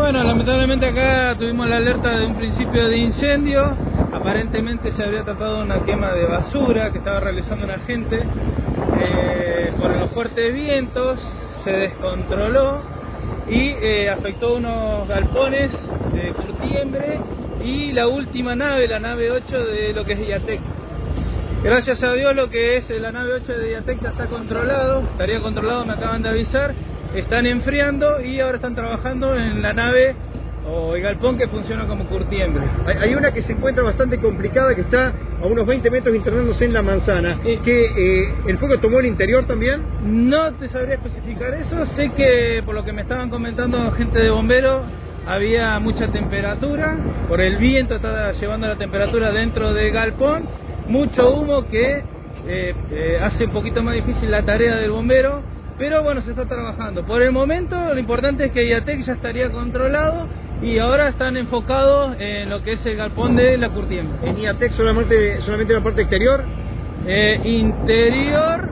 Bueno, lamentablemente acá tuvimos la alerta de un principio de incendio. Aparentemente se habría tratado de una quema de basura que estaba realizando una gente. Por los fuertes vientos se descontroló y afectó unos galpones de Curtiembre y la última nave, la nave 8 de lo que es IATEC. Gracias a Dios lo que es la nave 8 de IATEC ya está controlado, estaría controlado, me acaban de avisar. Están enfriando y ahora están trabajando en la nave o el galpón que funciona como Curtiembre. Hay una que se encuentra bastante complicada, que está a unos 20 metros internándose en la manzana. Que ¿el fuego tomó el interior también? No te sabría especificar eso. Sé que por lo que me estaban comentando gente de bomberos, había mucha temperatura. Por el viento estaba llevando la temperatura dentro del galpón. Mucho humo que hace un poquito más difícil la tarea del bombero. Pero bueno, se está trabajando. Por el momento lo importante es que IATEC ya estaría controlado y ahora están enfocados en lo que es el galpón de la Curtiembre. ¿En IATEC solamente la parte exterior? Interior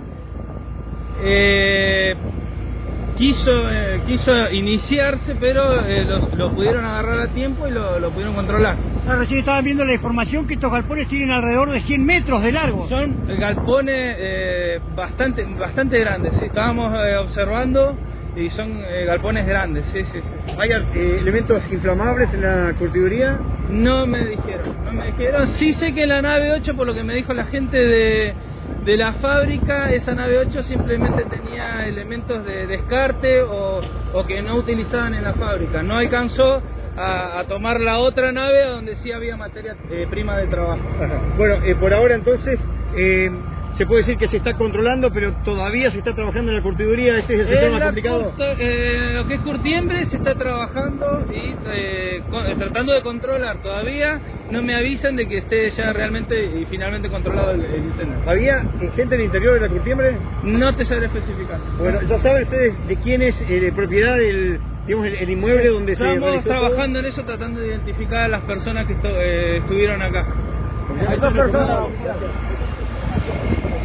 quiso iniciarse, pero lo pudieron agarrar a tiempo y lo pudieron controlar. Recién estaba viendo la información que estos galpones tienen alrededor de 100 metros de largo. Son galpones bastante grandes, ¿sí? Estábamos observando y son galpones grandes, sí. ¿Hay elementos inflamables en la curtiduría? No me dijeron. Sí sé que en la nave 8, por lo que me dijo la gente de la fábrica, esa nave 8 simplemente tenía elementos de descarte o que no utilizaban en la fábrica. No alcanzó a tomar la otra nave donde sí había materia prima de trabajo. Ajá. Bueno, por ahora entonces se puede decir que se está controlando, pero todavía se está trabajando en la curtiduría. Este es el sector más complicado. Lo que es Curtiembre se está trabajando y tratando de controlar. Todavía no me avisan de que esté ya realmente y finalmente controlado el incendio. ¿Había gente del interior de la Curtiembre? No te sabré especificar. Bueno, ya saben ustedes de quién es propiedad el inmueble donde se realizó. Estamos trabajando en eso, tratando de identificar a las personas que estuvieron acá. Hay 2 personas.